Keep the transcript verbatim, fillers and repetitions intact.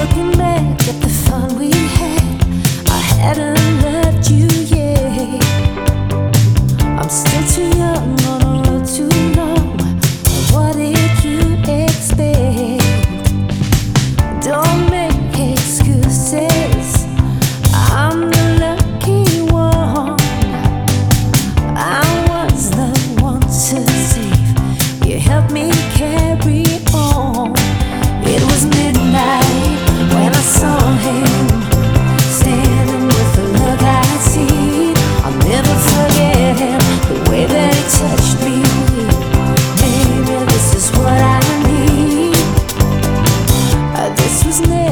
Looking back at the fun we had, I hadn't loved you yet. I'm still too young on a road too long. What did you expect? Don't make excuses. I'm the lucky one. I was the one to save. You helped me carry on. It was midnight when I saw him standing with the look I'd seen. I'll never forget him, the way that he touched me. Baby, this is what I need. Uh, this was never